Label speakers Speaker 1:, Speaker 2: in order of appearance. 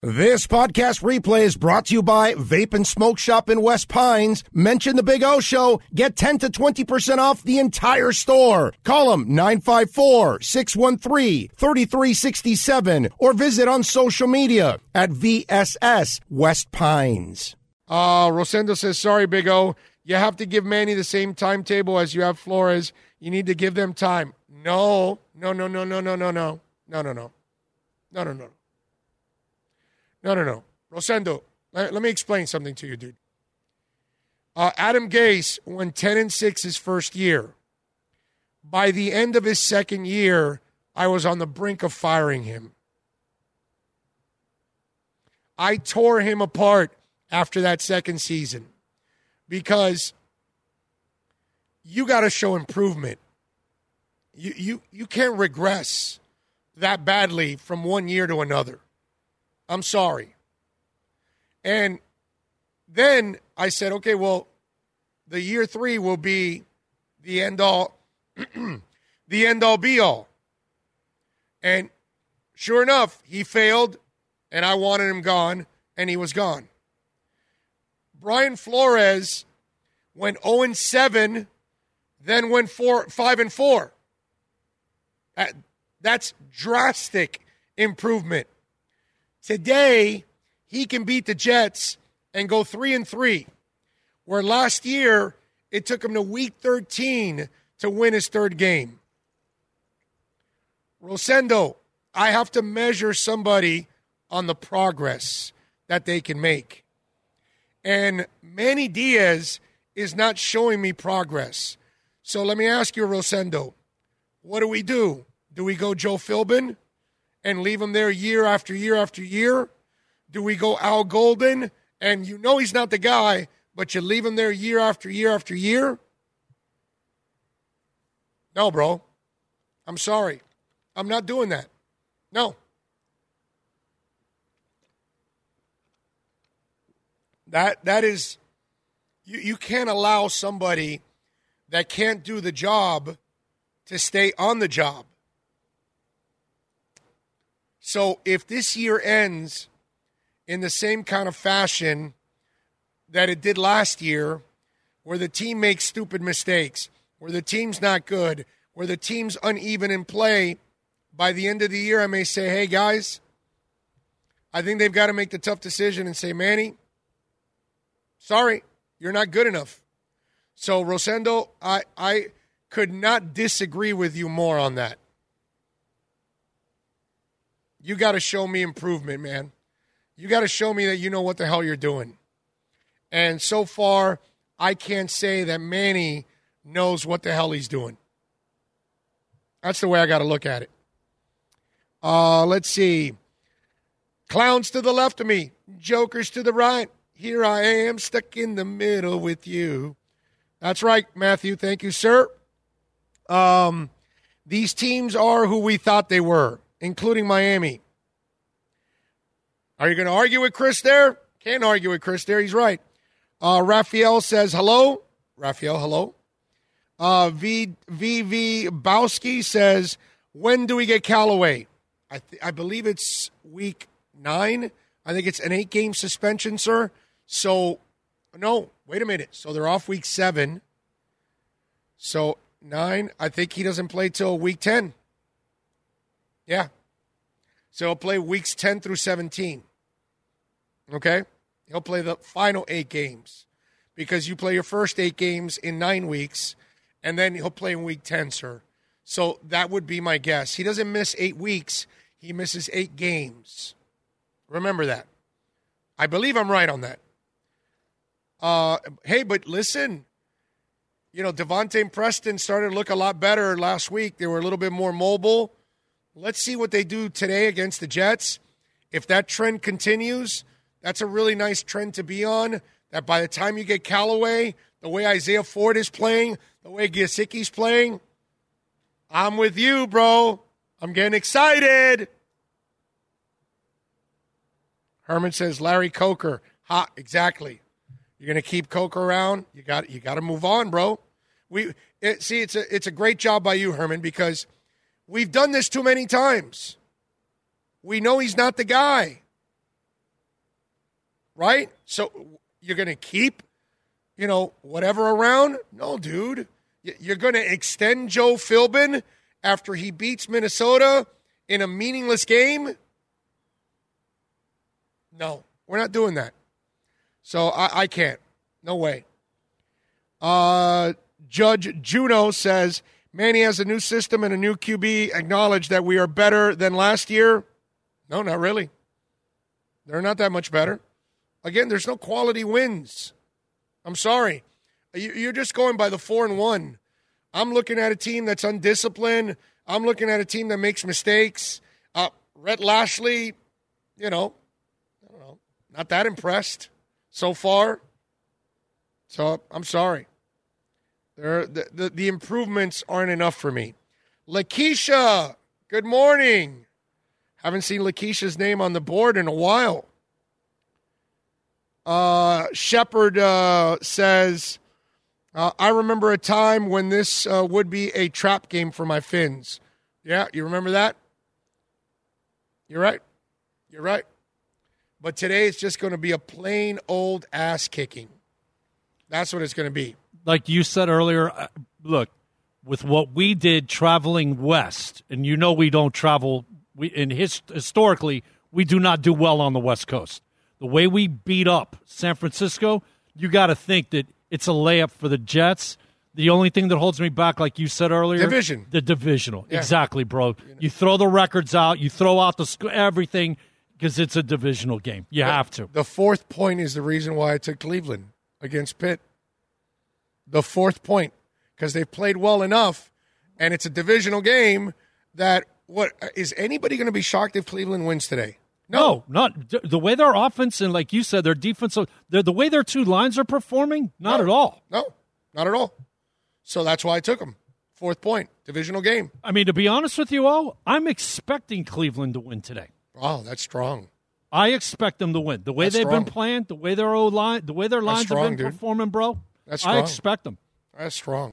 Speaker 1: This podcast replay is brought to you by Vape and Smoke Shop in West Pines. Mention the Big O Show. Get 10 to 20% off the entire store. Call them 954-613-3367 or visit on social media at VSS West Pines.
Speaker 2: Rosendo says, sorry, Big O. You have to give Manny the same timetable as you have Flores. You need to give them time. No. Rosendo, let me explain something to you, dude. Adam Gase went 10-6 his first year. By the end of his second year, I was on the brink of firing him. I tore him apart after that second season because you got to show improvement. You can't regress that badly from one year to another. I'm sorry. And then I said, okay, well, the year 3 will be the end all, the end all be all. And sure enough, he failed, and I wanted him gone, and he was gone. Brian Flores went 0-7, then went 5-4. That's drastic improvement. Today, he can beat the Jets and go 3-3, where last year it took him to week 13 to win his third game. Rosendo, I have to measure somebody on the progress that they can make. And Manny Diaz is not showing me progress. So let me ask you, Rosendo, what do? Do we go Joe Philbin and leave him there year after year after year? Do we go Al Golden and you know he's not the guy, but you leave him there year after year after year? No, bro. I'm sorry. I'm not doing that. No. That is, you can't allow somebody that can't do the job to stay on the job. So if this year ends in the same kind of fashion that it did last year, where the team makes stupid mistakes, where the team's not good, where the team's uneven in play, by the end of the year I may say, hey, guys, I think they've got to make the tough decision and say, Manny, sorry, you're not good enough. So, Rosendo, I could not disagree with you more on that. You got to show me improvement, man. You got to show me that you know what the hell you're doing. And so far, I can't say that Manny knows what the hell he's doing. That's the way I got to look at it. Let's see. Clowns to the left of me, jokers to the right. Here I am, stuck in the middle with you. That's right, Matthew. Thank you, sir. These teams are who we thought they were, including Miami. Are you going to argue with Chris there? Can't argue with Chris there. He's right. Raphael says hello. Raphael, hello. VV Bowski says, when do we get Callaway? I believe it's week 9. I think it's an 8-game suspension, sir. So, no, wait a minute. So they're off week 7. So 9, I think he doesn't play till week 10. Yeah. So he'll play weeks 10 through 17. Okay? He'll play the final 8 games because you play your first 8 games in 9 weeks, and then he'll play in week 10, sir. So that would be my guess. He doesn't miss 8 weeks. He misses 8 games. Remember that. I believe I'm right on that. Hey, but listen, Devontae and Preston started to look a lot better last week. They were a little bit more mobile. Let's see what they do today against the Jets. If that trend continues, that's a really nice trend to be on, that by the time you get Callaway, the way Isaiah Ford is playing, the way Gesicki's playing, I'm with you, bro. I'm getting excited. Herman says, Larry Coker. Ha, exactly. You're going to keep Coker around? You got to move on, bro. It's a great job by you, Herman, because we've done this too many times. We know he's not the guy. right? So you're going to keep, whatever around? No, dude. You're going to extend Joe Philbin after he beats Minnesota in a meaningless game? No, we're not doing that. So I can't. No way. Judge Juno says, Manny has a new system and a new QB. Acknowledge that we are better than last year. No, not really. They're not that much better. Again, there's no quality wins. I'm sorry. You're just going by the 4-1. I'm looking at a team that's undisciplined. I'm looking at a team that makes mistakes. Rhett Lashley, I don't know, not that impressed so far. So I'm sorry. The improvements aren't enough for me. Lakeisha, good morning. Haven't seen Lakeisha's name on the board in a while. Shepard says, I remember a time when this would be a trap game for my Fins. Yeah, you remember that? You're right. You're right. But today it's just going to be a plain old ass kicking. That's what it's going to be.
Speaker 3: Like you said earlier, look, with what we did traveling west, and we don't travel, historically, we do not do well on the West Coast. The way we beat up San Francisco, you got to think that it's a layup for the Jets. The only thing that holds me back, like you said earlier,
Speaker 2: division.
Speaker 3: The divisional.
Speaker 2: Yeah.
Speaker 3: Exactly, bro. You throw the records out, you throw out everything because it's a divisional game. You have to.
Speaker 2: The fourth point is the reason why I took Cleveland against Pitt. The fourth point, because they've played well enough, and it's a divisional game that is anybody going to be shocked if Cleveland wins today?
Speaker 3: No, not the way their offense and, like you said, their defense, the way their two lines are performing, not at all.
Speaker 2: No, not at all. So that's why I took them. Fourth point, divisional game.
Speaker 3: I mean, to be honest with you all, I'm expecting Cleveland to win today.
Speaker 2: Oh, that's strong.
Speaker 3: I expect them to win. The way they've been playing, the way their lines have been performing, bro.
Speaker 2: That's strong.
Speaker 3: I expect them.
Speaker 2: That's strong.